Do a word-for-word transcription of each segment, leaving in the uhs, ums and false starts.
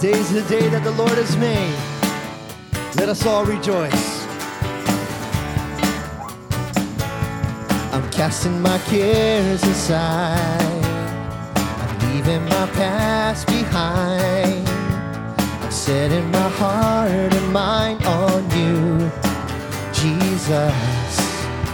Today is the day that the Lord has made. Let us all rejoice. I'm casting my cares aside. I'm leaving my past behind. I'm setting my heart and mind on you, Jesus.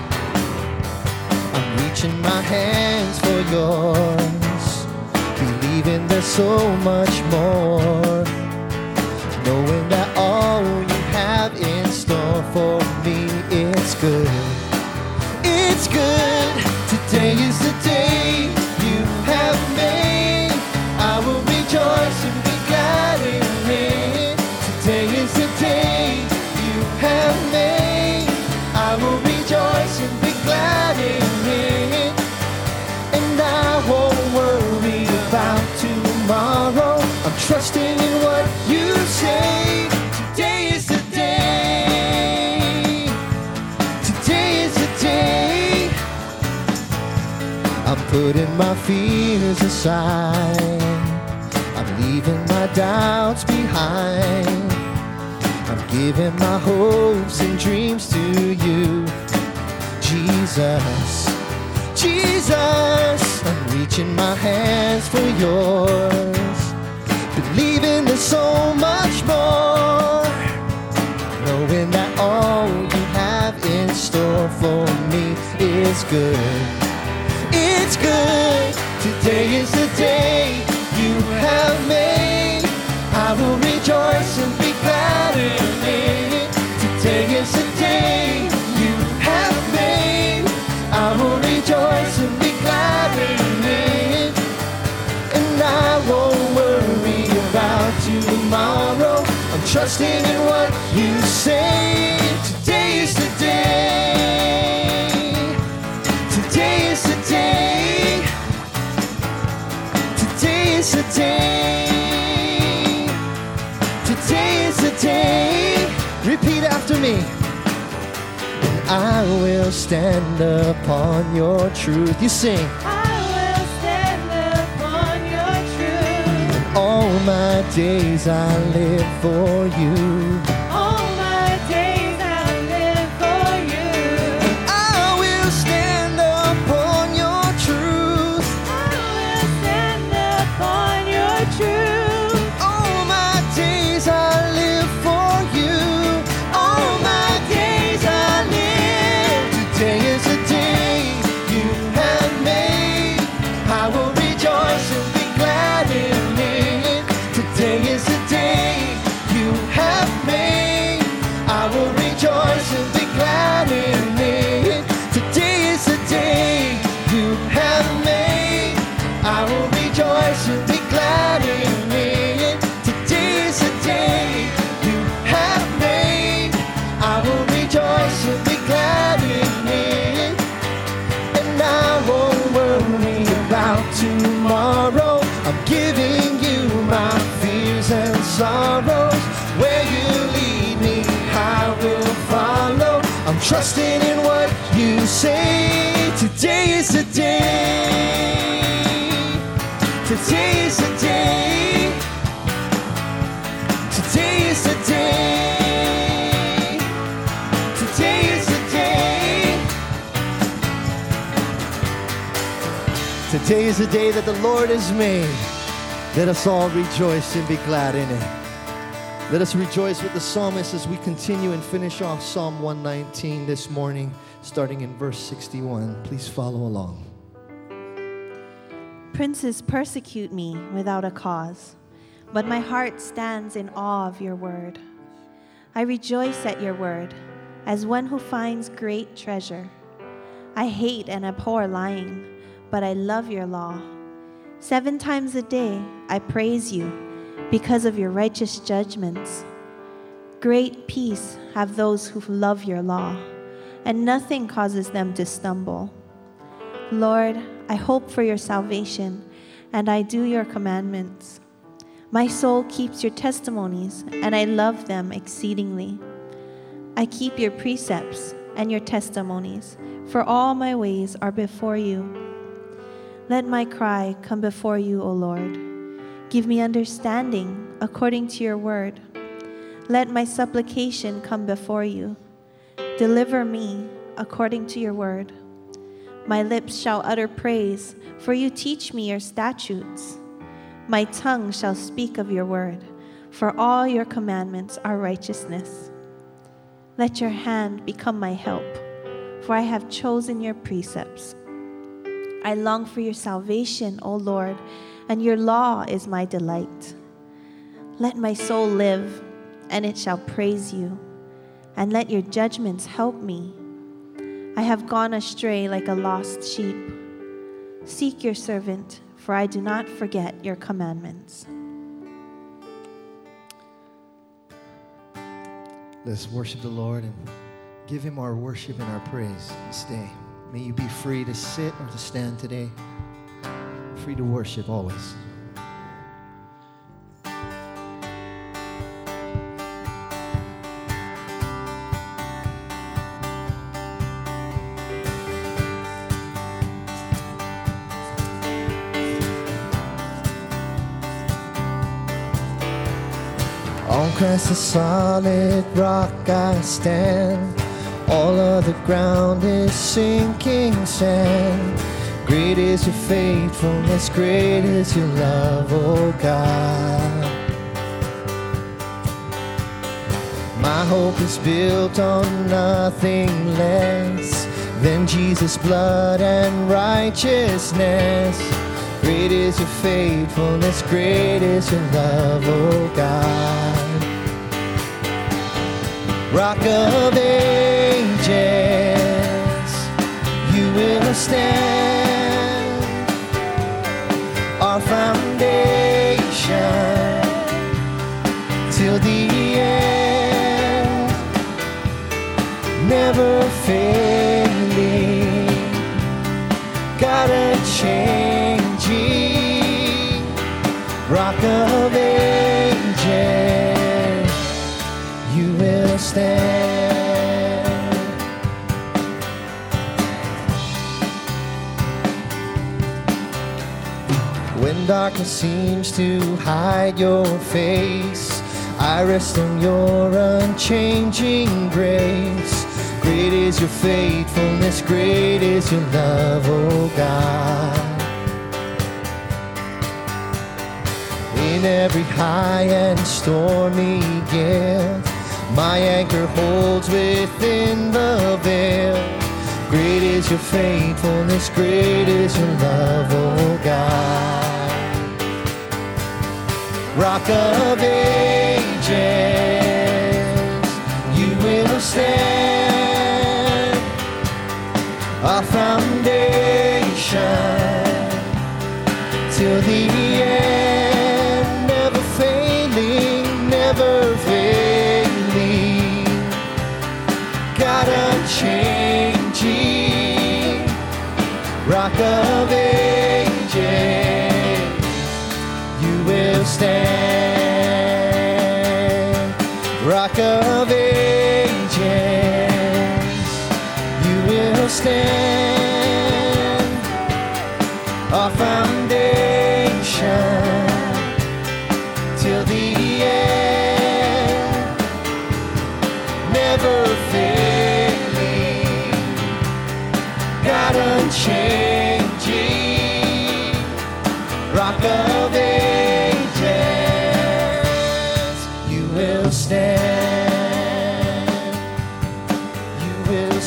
I'm reaching my hands for yours, believing there's so much more, knowing that all you have in store for me is good. It's good. Today is the day you have made. I will rejoice and be glad in it. Today is the day you have made. I will rejoice and be glad in it. And I won't worry about tomorrow. I'm trusting in what you say. Today is the day. Today is the day. I'm putting my fears aside. I'm leaving my doubts behind. I'm giving my hopes and dreams to you, Jesus. Jesus, I'm reaching my hands for yours, believing there's so much more, knowing that all you have in store for me is good. It's good. Today is the day you have made. I will rejoice and be glad in it. Today is the day you have made. I will rejoice and be glad in it. And I won't worry about tomorrow. I'm trusting in what you say. Today is the day. Today is the day. Today is the day. Today is the day. Repeat after me. I will stand upon your truth. You sing. I will stand upon your truth. All my days I live for you. All my days I live for you. I will stand upon your truth. I will stand upon your truth. All my days I live for you. All my days I live. Today is the day you have made. I will rejoice and be glad in it. Today is the day you have made. I will rejoice and be glad in it. Today is the day you have made. I will rejoice and be glad in it. Today is the day you have made. I will rejoice and be glad in it. And I won't worry about tomorrow. I'm giving you my fears and sorrows. Where you lead me, I will follow. I'm trusting in what you say. Today is the day. Today is the day. Today is the day. Today is the day. Today is the day that the Lord has made. Let us all rejoice and be glad in it. Let us rejoice with the psalmist as we continue and finish off Psalm one nineteen this morning, starting in verse sixty-one. Please follow along. Princes persecute me without a cause, but my heart stands in awe of your word. I rejoice at your word, as one who finds great treasure. I hate and abhor lying, but I love your law. Seven times a day I praise you because of your righteous judgments. Great peace have those who love your law, and nothing causes them to stumble. Lord, I hope for your salvation, and I do your commandments. My soul keeps your testimonies, and I love them exceedingly. I keep your precepts and your testimonies, for all my ways are before you. Let my cry come before you, O Lord. Give me understanding, according to your word. Let my supplication come before you. Deliver me according to your word. My lips shall utter praise, for you teach me your statutes. My tongue shall speak of your word, for all your commandments are righteousness. Let your hand become my help, for I have chosen your precepts. I long for your salvation, O Lord, and your law is my delight. Let my soul live, and it shall praise you, and let your judgments help me. I have gone astray like a lost sheep. Seek your servant, for I do not forget your commandments. Let's worship the Lord and give him our worship and our praise this day. May you be free to sit or to stand today. Free to worship always. On Christ the solid rock I stand. All of the ground is sinking sand. Great is your faithfulness, great is your love, oh God. My hope is built on nothing less than Jesus' blood and righteousness. Great is your faithfulness, great is your love, oh God. Rock of ages, you will stand, our foundation till the end, never failing, God unchanging, rock of ages, you will stand. When darkness seems to hide your face, I rest on your unchanging grace. Great is your faithfulness, great is your love, oh God. In every high and stormy gale, my anchor holds within the veil. Great is your faithfulness, great is your love, oh God. Rock of ages, you will stand, our foundation till the end, never failing, never failing, God unchanging, rock of ages, you will stand, rock of ages, you will stand, our foundation till the end, never failing, God unchanging, rock of ages, you will stand, you will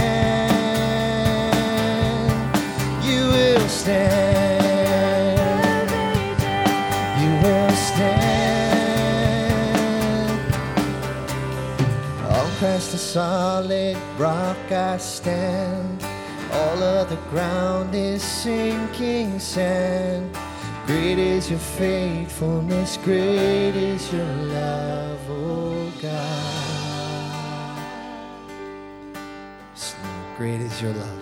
stand, you will stand, you will stand. On Christ the solid rock I stand, all of the ground is sinking sand. Great is your faithfulness, great is your love, oh God. Great is your love.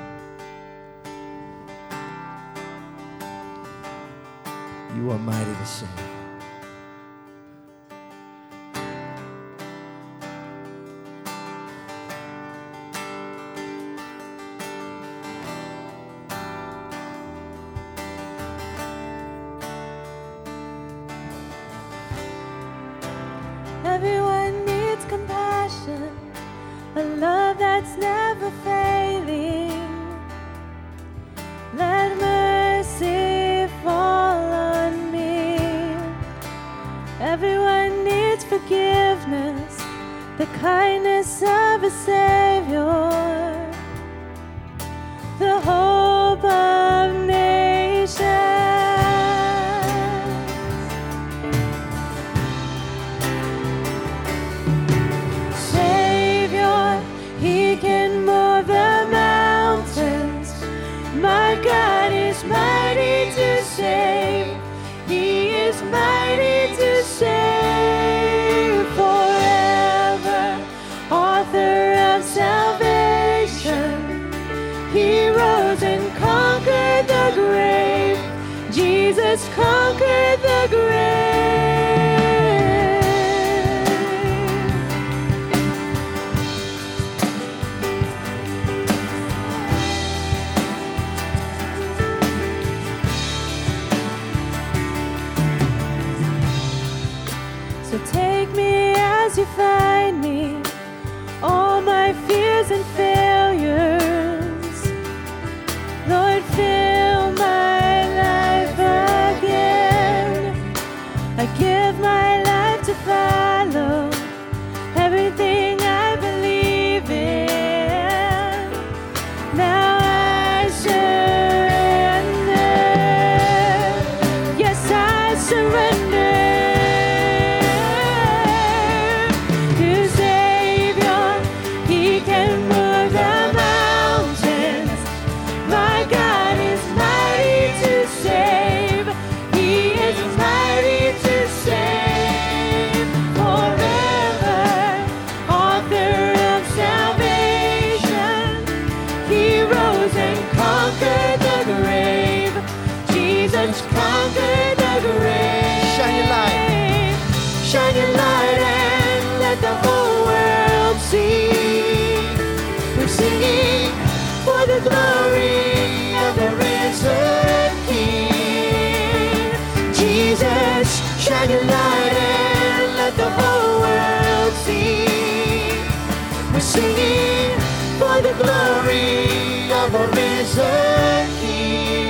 You are mighty to save. a love that's never failing. Let mercy fall on me. Everyone needs forgiveness, the kindness of a Savior, the hope of nations. He can move the mountains. My God is mighty to save. He is mighty to save forever. Author of salvation. He rose and conquered the grave. Jesus conquered the grave. So take me as you find me, all my fears and failures. Lord, fill my life again. I give my life to follow everything I believe in. Now I surrender. Yes, I surrender. Conquer the grave. Shine your light. Shine your light and let the whole world see. We're singing for the glory of the risen King. Jesus, shine your light and let the whole world see. We're singing for the glory of the risen King.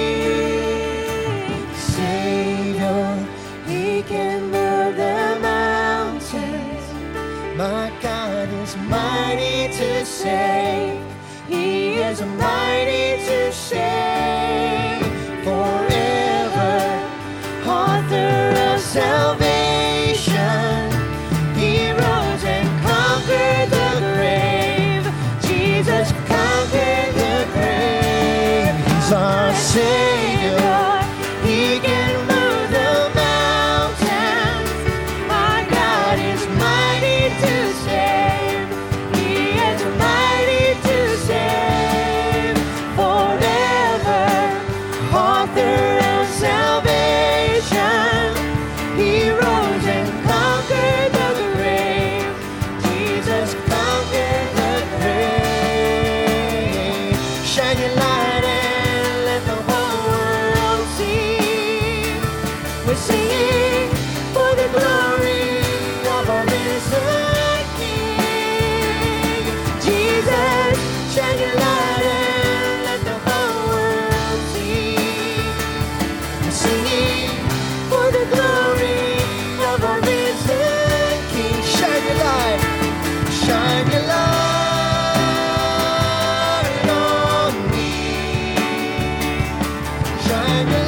My God is mighty to save. He is mighty to save forever. Author of salvation. He rose and conquered the grave. Jesus conquered the grave. He's our Savior. He can move the mountains. My God is mighty to save. He is mighty to save forever. Author of salvation. He rose and conquered the grave. Jesus conquered the grave. Shine your light and let the whole world see. We're singing for the glory of our risen King. Jesus, shine your light and let the whole world see. We're singing for the glory of our risen King. Shine your light, shine your light on me. Shine your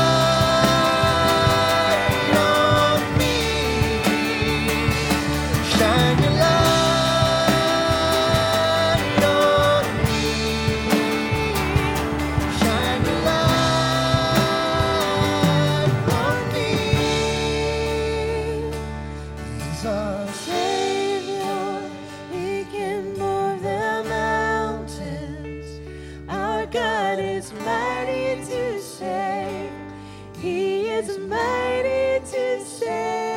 light on me. Shine your light on me. Shine your light on me. He's our Savior. He can move the mountains. Our God is mighty to save. He is mighty to save.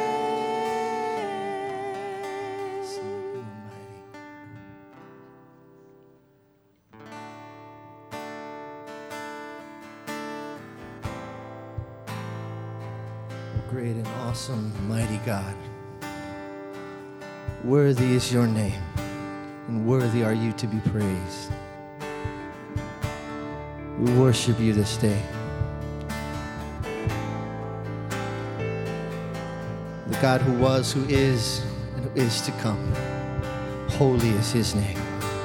Great and awesome, mighty God. Worthy is your name. and worthy are you to be praised. We worship you this day. The God who was, who is, and who is to come. Holy is his name.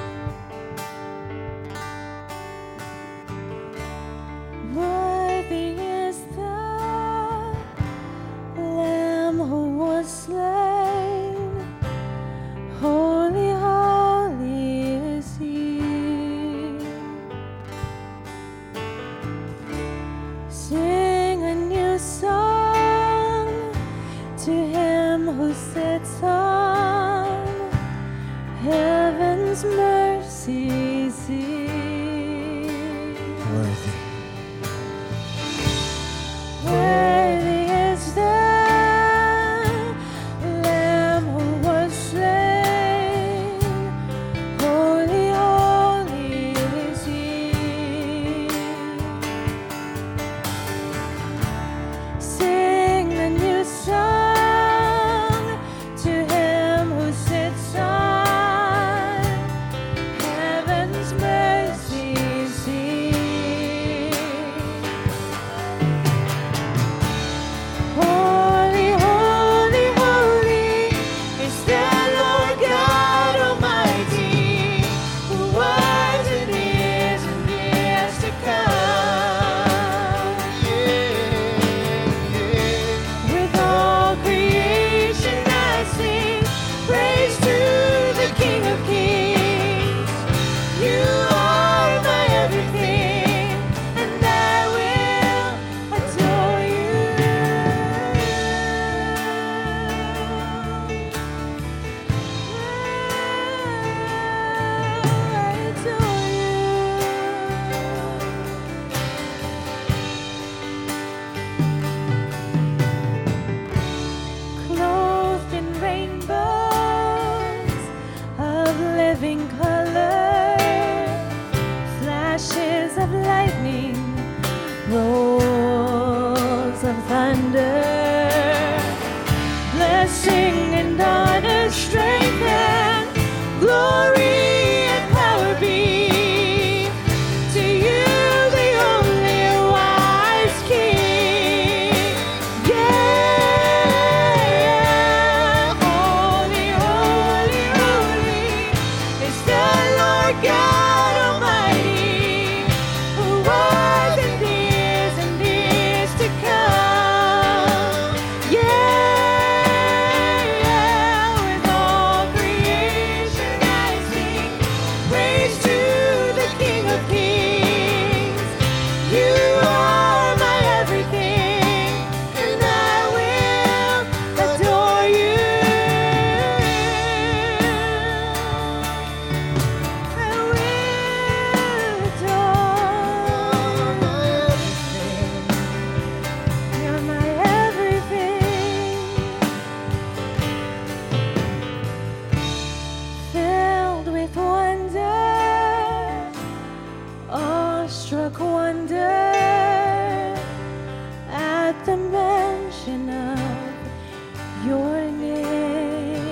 Worthy is the Lamb who was slain. Holy, holy is he. Sing a new song to him who sits on heaven's mercy seat. Worthy. Worthy is the Lamb who was slain. Holy, holy is he. Sing a new song to him who sits on heaven's mercy seat. Holy, holy, holy is the Lord God Almighty, who was and is and is to come. With all creation I sing praise to the King of Kings. You are my everything, and I will adore you. I adore you. Clothed in rainbows of living color, flashes of lightning, rolls of thunder, blessing and honor, strength and glory and power be to you, the only wise King. Yeah, holy, holy, holy is the Lord God Almighty, who was and is and is to come. Yeah, with all creation I sing praise to the King of Kings. You are my everything, and I will adore you. I will adore you. You're my everything. Filled with wonder, awestruck wonder at the mention of your name.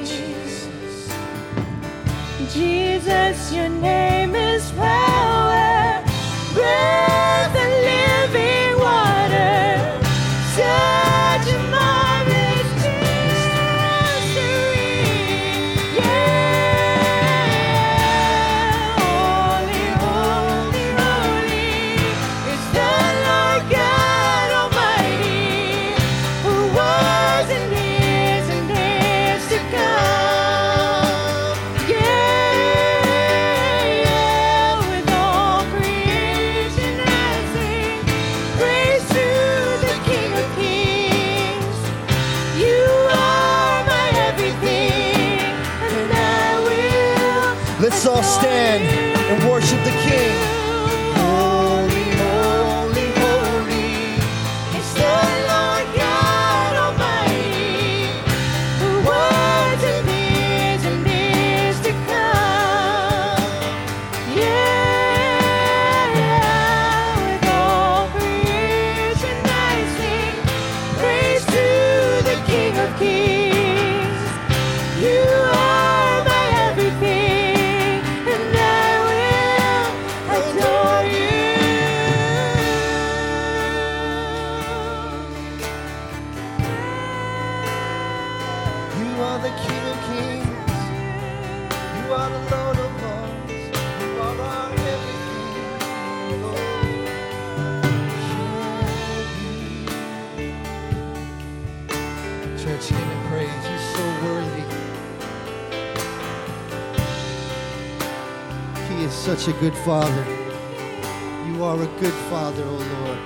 Jesus, your name is power, breath and living water. Such a marvelous mystery. Yeah, holy, holy, holy is the Lord God Almighty, who was and is and is to come. Yeah, with all creation I sing praise to the King of Kings. You are my everything, and I will. Let's all stand and worship the King. Holy, holy, holy is the Lord God Almighty, who was and is and is to come. Yeah, with all creation I sing praise to the King of Kings. You are my everything, such a good Father. You are a good Father, O Lord.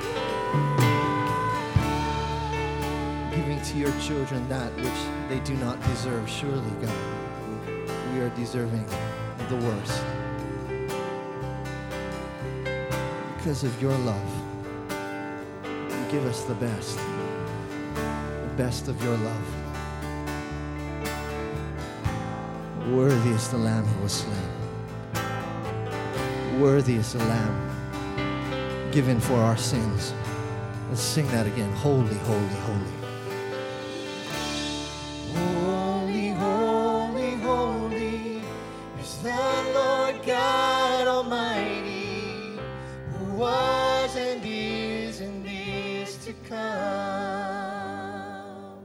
Giving to your children that which they do not deserve. Surely, God, we are deserving of the worst. Because of your love, you give us the best. The best of your love. Worthy is the Lamb who was slain. Worthy is the Lamb given for our sins. Let's sing that again. Holy, holy, holy. Holy, holy, holy is the Lord God Almighty, who was and is and is to come.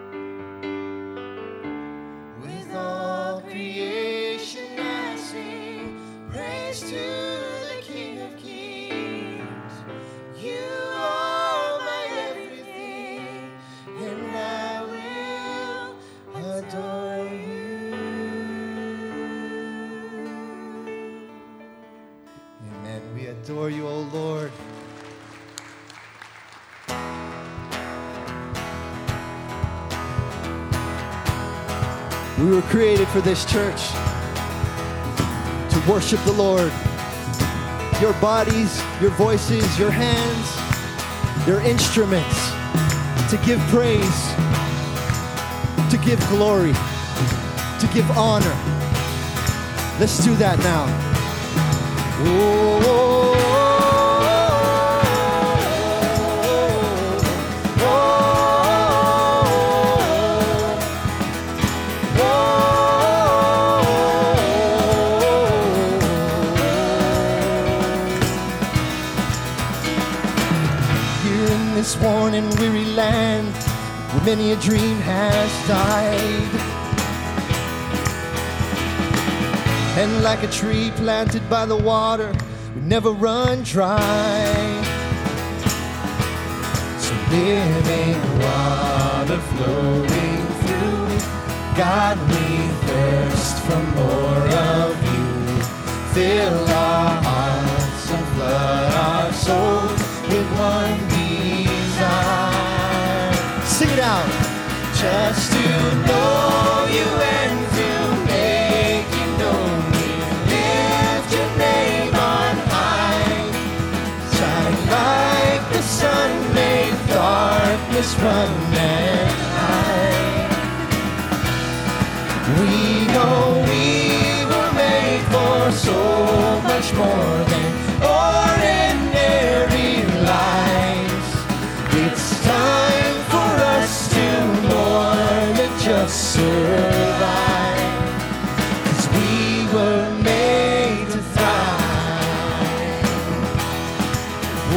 With all creation I sing praise to the King of Kings. You are my everything, and I will adore you. Amen. We adore you, O Lord. We were created for this church to worship the Lord. Your bodies, your voices, your hands, your instruments, to give praise, to give glory, to give honor. Let's do that now. Oh, this worn and weary land where many a dream has died, and like a tree planted by the water we never run dry. So living water flowing through, God, we thirst for more of you. Fill our hearts and flood our souls with one desire. Sing it out. Just to know you and to make you known. We lift your name on high. Shine like the sun, make darkness run and hide. We know we were made for so much more than ordinary lives. It's time for us to more than just survive, 'cause we were made to thrive. Oh,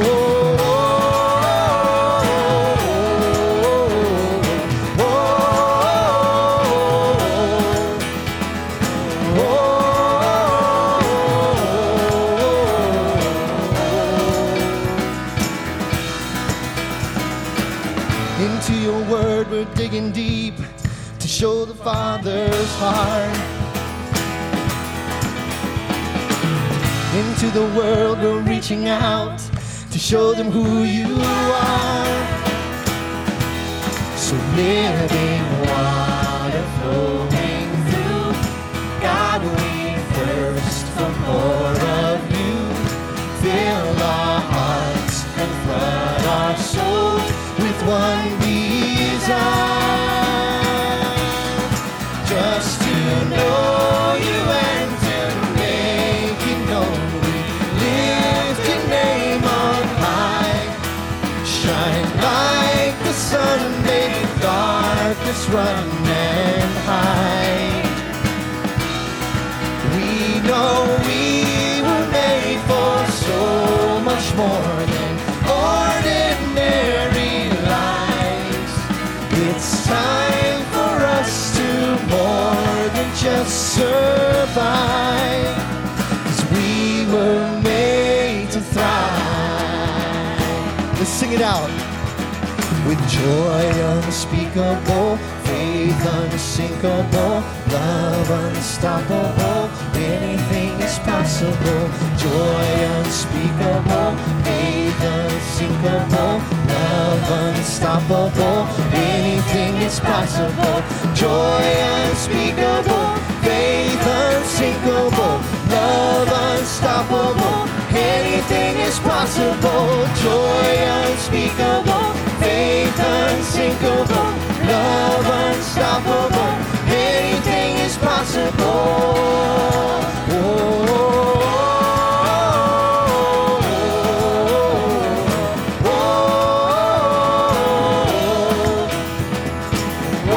into your word we're digging deep to show the Father's heart. Into the world we're reaching out to show them who you are. So living water flowing through, God, we thirst for more of you. Fill our hearts and flood our souls with one desire. Just to know you and to make you known. We lift your name on high. Shine like the sun, make darkness run and hide. We know we were made for so much more than ordinary lives. It's time for us to more than just survive, 'cause we were made to thrive. Let's sing it out. With joy unspeakable, faith unsinkable, love unstoppable, anything is possible, joy unspeakable, faith unsinkable, love unstoppable, anything is possible, joy unspeakable, faith unsinkable, love unstoppable, anything is possible, joy unspeakable, faith unsinkable, love unstoppable, anything is possible. Oh, oh, oh,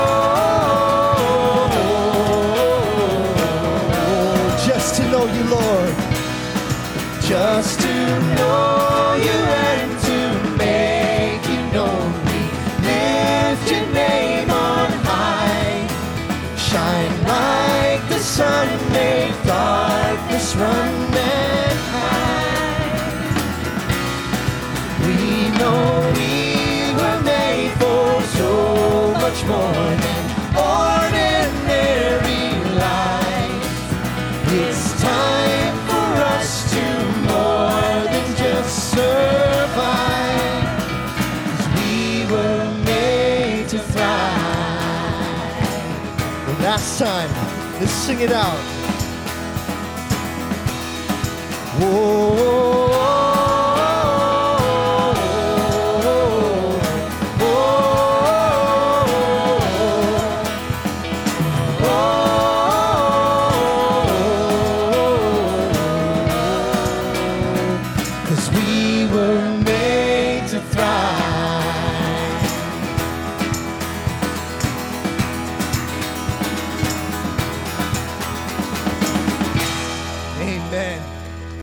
oh, just to know you, Lord. Just to know you and to make you know me. Lift your name on high. Shine like the sun, make darkness run and hide. We know we were made for so much more than ordinary life. It's time for us to more than just survive, 'cause we were made to thrive. One last time, let's sing it out. Whoa.